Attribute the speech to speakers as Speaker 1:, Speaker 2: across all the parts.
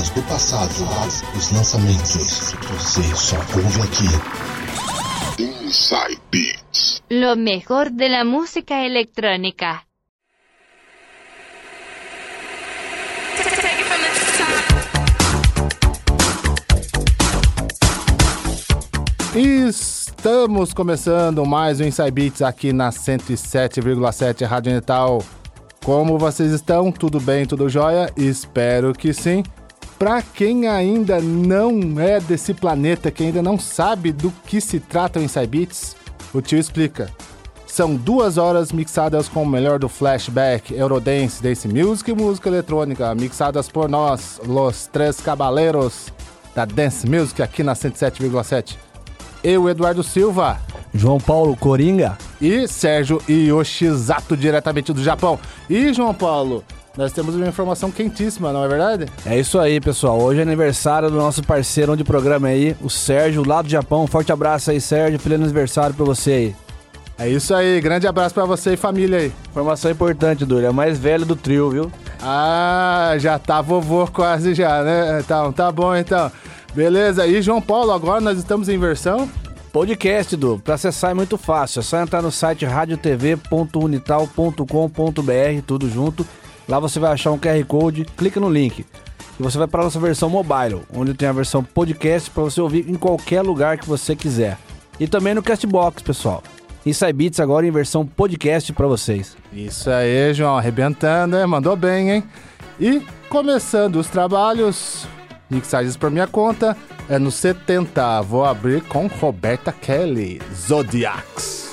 Speaker 1: músicas do passado, os lançamentos. Você só ouve aqui. Inside Beats.
Speaker 2: Lo mejor de la música electrónica.
Speaker 3: Estamos começando mais um Inside Beats aqui na 107,7 Rádio Natal. Como vocês estão? Tudo bem? Tudo jóia? Espero que sim. Pra quem ainda não é desse planeta, que ainda não sabe do que se trata o Inside Beats, o tio explica. São 2 horas mixadas com o melhor do flashback, Eurodance, Dance Music e música eletrônica, mixadas por nós, los três cabaleiros da Dance Music aqui na 107,7. Eu, Eduardo Silva,
Speaker 4: João Paulo Coringa
Speaker 3: e Sérgio Yoshizato, diretamente do Japão. E, João Paulo, nós temos uma informação quentíssima, não é verdade?
Speaker 4: É isso aí, pessoal. Hoje é aniversário do nosso parceiro de programa aí, o Sérgio, lá do Japão. Forte abraço aí, Sérgio. Feliz aniversário pra você aí.
Speaker 3: É isso aí, grande abraço pra você e família aí.
Speaker 4: Informação importante, Dúlio, é o mais velho do trio, viu?
Speaker 3: Ah, já tá vovô quase já, né? Então, tá bom então. Beleza, e João Paulo, agora nós estamos em versão...
Speaker 4: Podcast, Du. Pra acessar é muito fácil, é só entrar no site radiotv.unital.com.br, tudo junto. Lá você vai achar um QR Code, clica no link. E você vai para a nossa versão mobile, onde tem a versão podcast para você ouvir em qualquer lugar que você quiser. E também no Castbox, pessoal. Inside Beats agora em versão podcast para vocês.
Speaker 3: Isso aí, João, arrebentando, hein? Mandou bem, hein? E começando os trabalhos, mixagens por minha conta, é no 70. Vou abrir com Roberta Kelly, Zodiacs.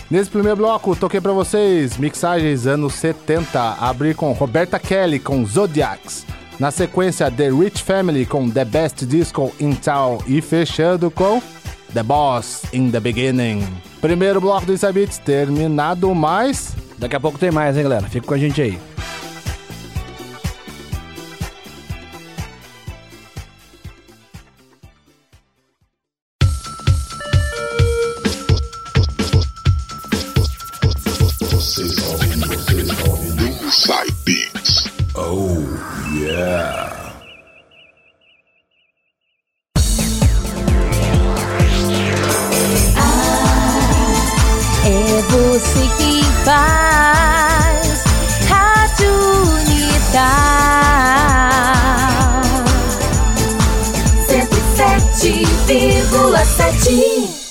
Speaker 3: Nesse primeiro bloco, toquei pra vocês mixagens anos 70, abrir com Roberta Kelly com Zodiacs, na sequência The Rich Family com The Best Disco in Town e fechando com The Boss in the Beginning. Primeiro bloco do Inside Beats terminado, mas
Speaker 4: daqui a pouco tem mais, hein, galera? Fica com a gente aí.
Speaker 1: Inside Beats.
Speaker 5: Oh, yeah.
Speaker 6: É você que faz Rádio Unital 107,7.